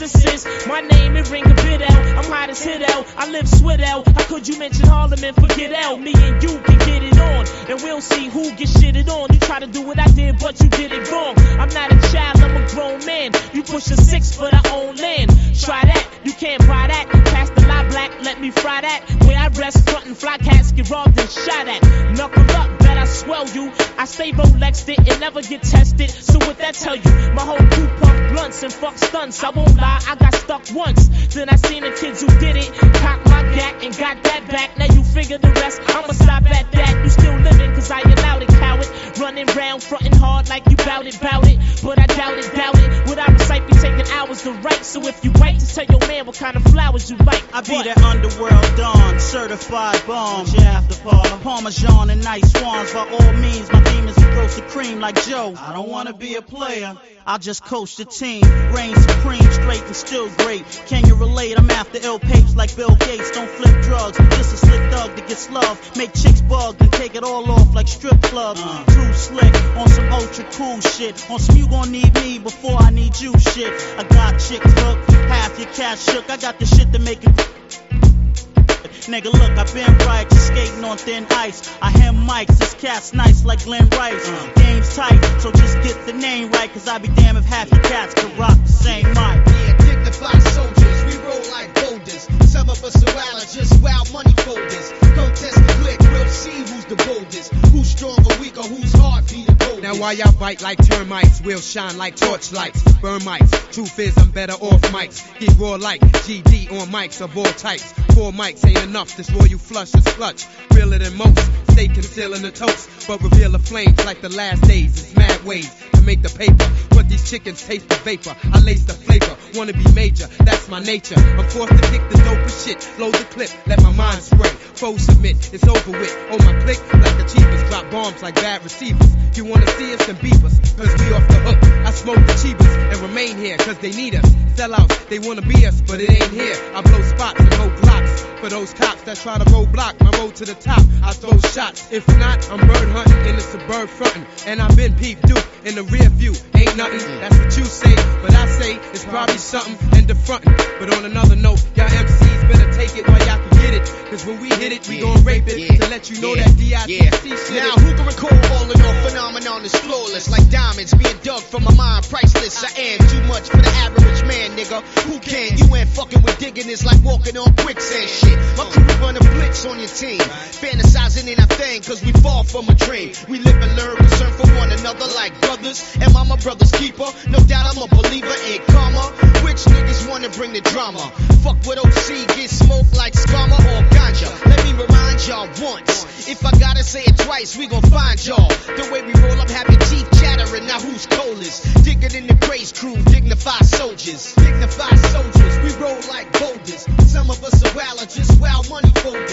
assist. My name, it ring a bit L. I'm hot as hit L. I live sweat L. How could you mention Harlem and forget L? Me and you can get it on, and we'll see who gets shitted on. You try to do what I did, but you did it wrong. I'm not a child, I'm a grown man. You push a 6 for the own land. Try that, you can't buy that. Pass the lie black, let me fry that. Where I rest, front and fly cats get robbed and shot at. Knuckle up, bet I swell you. I stay Rolexed it and never get tested. So what that tell you? My whole crew puff blunts and fuck stunts. I won't lie, I got stuck once. Then I seen the kids who did it, cock my gat and got that back. Now you figure the rest, I'ma stop at that. You still living cause I allowed it, coward. Running round, fronting hard like you bout it. But I doubt it. What I recite be taking hours to write. So if you write, just tell your man what kind of flowers you like. I be that underworld dawn, certified bomb. Yeah, after Parmesan and nice swans. By all means, my demons will roast the cream like Joe. I don't wanna be a player, I'll just coach the team. Reign supreme, straight and still great. Can you relate? I'm after ill papes like Bill Gates. Don't flip drugs, just a slick thug that gets love. Make chicks bug and take it all off like strip clubs. Too slick, on some ultra cool shit. On some you gon' need me before I need you shit. I got chicks hooked, half your cash shook. I got the shit to make it. Nigga, look, I been right, just skating on thin ice. I hem mics, this cat's nice like Glenn Rice. Game's tight, so just get the name right, cause I be damn if half your cats could rock the same mic. Yeah, dignified soldiers, we roll like boulders. Some of us are just wild money folders. Contest the click, we'll see who's the boldest. Who's strong or weak or whose heart beat the coldest. Now while y'all bite like termites, we'll shine like torchlights. Burn mics, truth is I'm better off mics. Get raw like GD on mics of all types. 4 mics ain't enough, this royal flush is clutch. Realer than most, stay concealing the toast. But reveal the flames like the last days. It's mad ways to make the paper. But these chickens taste the vapor. I lace the flavor, wanna be major, that's my nature. I'm forced to kick the dopest shit. Load the clip, let my mind spray. Foes submit, it's over with. On my click, like achievers, drop bombs like bad receivers. You wanna see us and beep us, cause we off the hook. I smoke the cheapers and remain here, cause they need us. Sellouts, they wanna be us, but it ain't here. I blow spots and hold blocks. For those cops that try to roadblock my road to the top, I throw shots. If not, I'm bird hunting in the suburb frontin'. And I've been peep Duke in the rear view. Ain't nothing, that's what you say. But I say it's probably something in the frontin'. But on another note, y'all MCs better take it while y'all can get it. Cause when we hit it, we gon' rape it. To let you know that DITC shit. Now who can recall all in all phenomenon is flawless. Like diamonds being dug from my mind, priceless. I am too much for the average man, nigga. Who can? You ain't fucking with digging, it's like walking on quicksand shit. My crew run a blitz on your team. Fantasizing ain't a thing, cause we fall from a dream. We live and learn, concern for one another like brothers. And I'm my brother's keeper. No doubt I'm a believer in karma. Which niggas wanna bring the drama? Fuck with OC, get smoked like Skama or ganja. Let me remind y'all once. If I gotta say it twice, we gon' find y'all. The way we roll up, have your teeth chattering. Now who's coldest? Digging in the praise crew, dignified soldiers. Dignified soldiers, we roll like boulders. Some of us are wild, just wild money folders.